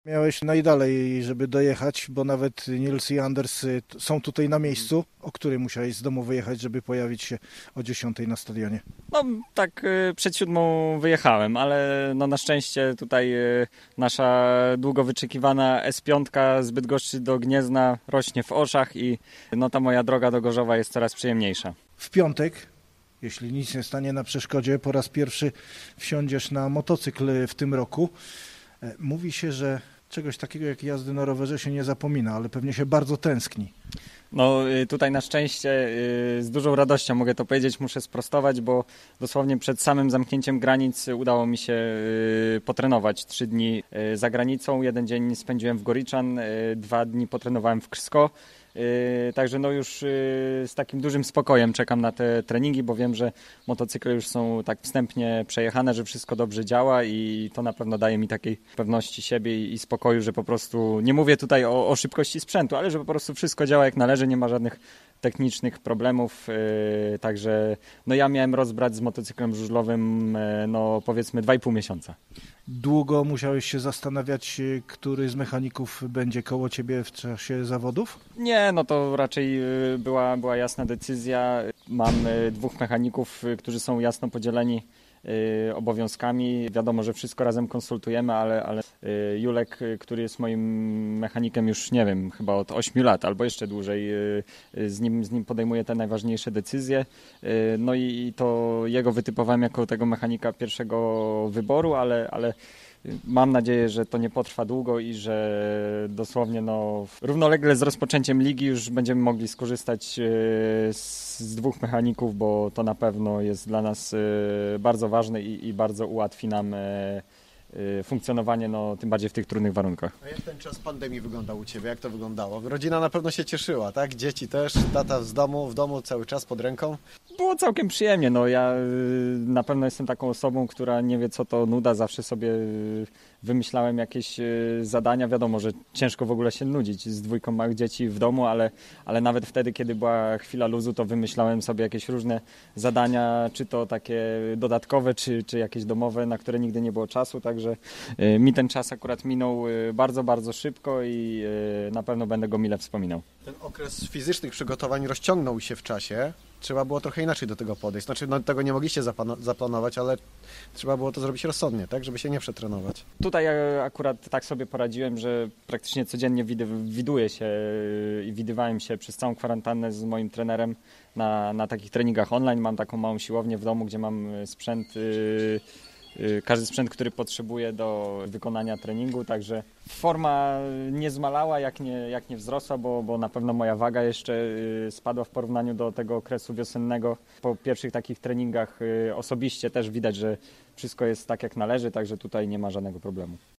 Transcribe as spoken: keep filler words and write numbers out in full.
Miałeś najdalej, żeby dojechać, bo nawet Nils i Anders y, t- są tutaj na miejscu. O której musiałeś z domu wyjechać, żeby pojawić się o dziesiątej na stadionie? No tak y, przed siódmą wyjechałem, ale no na szczęście tutaj y, nasza długo wyczekiwana S pięć z Bydgoszczy do Gniezna rośnie w oczach i no ta moja droga do Gorzowa jest coraz przyjemniejsza. W piątek, jeśli nic nie stanie na przeszkodzie, po raz pierwszy wsiądziesz na motocykl w tym roku. E, Mówi się, że czegoś takiego jak jazdy na rowerze się nie zapomina, ale pewnie się bardzo tęskni. No y, tutaj na szczęście y, z dużą radością mogę to powiedzieć, muszę sprostować, bo dosłownie przed samym zamknięciem granic udało mi się y, potrenować trzy dni y, za granicą. Jeden dzień spędziłem w Goriczan, y, dwa dni potrenowałem w Krsko. Yy, także no już yy, z takim dużym spokojem czekam na te treningi, bo wiem, że motocykle już są tak wstępnie przejechane, że wszystko dobrze działa i to na pewno daje mi takiej pewności siebie i, i spokoju, że po prostu, nie mówię tutaj o, o szybkości sprzętu, ale że po prostu wszystko działa jak należy, nie ma żadnych technicznych problemów, yy, także no ja miałem rozbrać z motocyklem żużlowym yy, no powiedzmy dwa i pół miesiąca. Długo musiałeś się zastanawiać, y, który z mechaników będzie koło ciebie w czasie zawodów? Nie, no to raczej y, była, była jasna decyzja. Mam y, dwóch mechaników, y, którzy są jasno podzieleni y, obowiązkami. Wiadomo, że wszystko razem konsultujemy, ale, ale y, Julek, y, który jest moim mechanikiem już, nie wiem, chyba od ośmiu lat albo jeszcze dłużej, y, y, z nim, z nim podejmuję te najważniejsze decyzje. Y, no i, i to jego wytypowałem jako tego mechanika pierwszego wyboru, ale, ale mam nadzieję, że to nie potrwa długo i że dosłownie no, równolegle z rozpoczęciem ligi już będziemy mogli skorzystać e, z, z dwóch mechaników, bo to na pewno jest dla nas e, bardzo ważne i, i bardzo ułatwi nam e, e, funkcjonowanie, no, tym bardziej w tych trudnych warunkach. A jak ten czas pandemii wyglądał u Ciebie? Jak to wyglądało? Rodzina na pewno się cieszyła, tak? Dzieci też, tata z domu, w domu cały czas pod ręką? Było całkiem przyjemnie. No, ja y, na pewno jestem taką osobą, która nie wie, co to nuda. Zawsze sobie y, wymyślałem jakieś y, zadania. Wiadomo, że ciężko w ogóle się nudzić z dwójką małych dzieci w domu, ale, ale nawet wtedy, kiedy była chwila luzu, to wymyślałem sobie jakieś różne zadania, czy to takie dodatkowe, czy, czy jakieś domowe, na które nigdy nie było czasu. Także y, mi ten czas akurat minął y, bardzo, bardzo szybko i y, na pewno będę go mile wspominał. Ten okres fizycznych przygotowań rozciągnął się w czasie. Trzeba było trochę inaczej do tego podejść. Znaczy, no, tego nie mogliście zapano- zaplanować, ale trzeba było to zrobić rozsądnie, tak? Żeby się nie przetrenować. Tutaj ja akurat tak sobie poradziłem, że praktycznie codziennie widy- widuję się i widywałem się przez całą kwarantannę z moim trenerem na, na takich treningach online. Mam taką małą siłownię w domu, gdzie mam sprzęt, yy, yy, każdy sprzęt, który potrzebuję do wykonania treningu, także forma nie zmalała, jak nie, jak nie wzrosła, bo, bo na pewno moja waga jeszcze yy, spadła w porównaniu do tego okresu wiosennego. Po pierwszych takich treningach yy, osobiście też widać, że wszystko jest tak jak należy, także tutaj nie ma żadnego problemu.